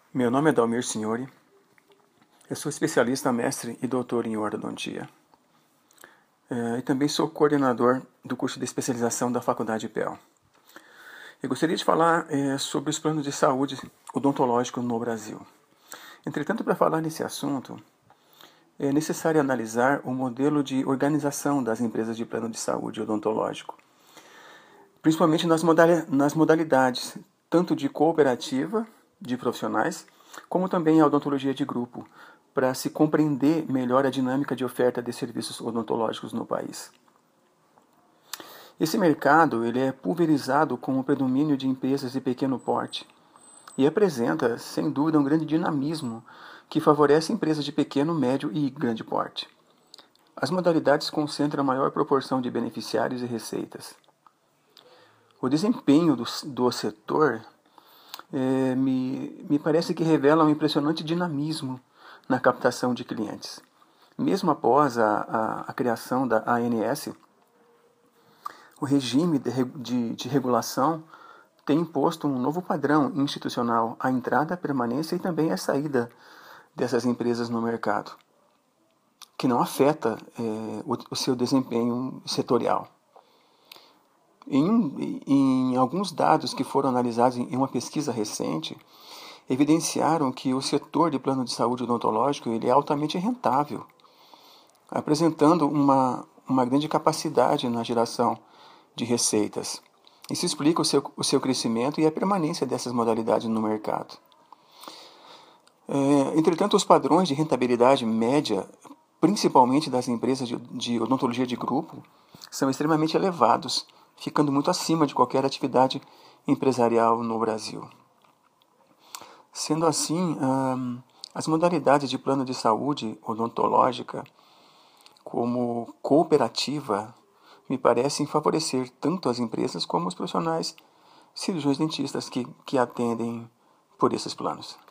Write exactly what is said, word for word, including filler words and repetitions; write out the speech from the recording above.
Meu nome é Dalmir Signori, eu sou especialista, mestre e doutor em ortodontia. É, e também sou coordenador do curso de especialização da Faculdade P E L. Eu gostaria de falar é, sobre os planos de saúde odontológico no Brasil. Entretanto, para falar nesse assunto, é necessário analisar o modelo de organização das empresas de plano de saúde odontológico, principalmente nas, modali- nas modalidades, tanto de cooperativa, de profissionais, como também a odontologia de grupo, para se compreender melhor a dinâmica de oferta de serviços odontológicos no país. Esse mercado ele é pulverizado com o predomínio de empresas de pequeno porte e apresenta, sem dúvida, um grande dinamismo que favorece empresas de pequeno, médio e grande porte. As modalidades concentram a maior proporção de beneficiários e receitas. O desempenho do, do setor é, me, me parece que revela um impressionante dinamismo na captação de clientes. Mesmo após a, a, a criação da A N S, o regime de, de, de regulação tem imposto um novo padrão institucional à entrada, à permanência e também à saída dessas empresas no mercado, que não afeta é, o, o seu desempenho setorial. Em, em alguns dados que foram analisados em uma pesquisa recente, evidenciaram que o setor de plano de saúde odontológico ele é altamente rentável, apresentando uma, uma grande capacidade na geração de receitas. Isso explica o seu, o seu crescimento e a permanência dessas modalidades no mercado. É, entretanto, os padrões de rentabilidade média, principalmente das empresas de, de odontologia de grupo, são extremamente elevados, ficando muito acima de qualquer atividade empresarial no Brasil. Sendo assim, hum, as modalidades de plano de saúde odontológica, como cooperativa, me parecem favorecer tanto as empresas como os profissionais cirurgiões dentistas que, que atendem por esses planos.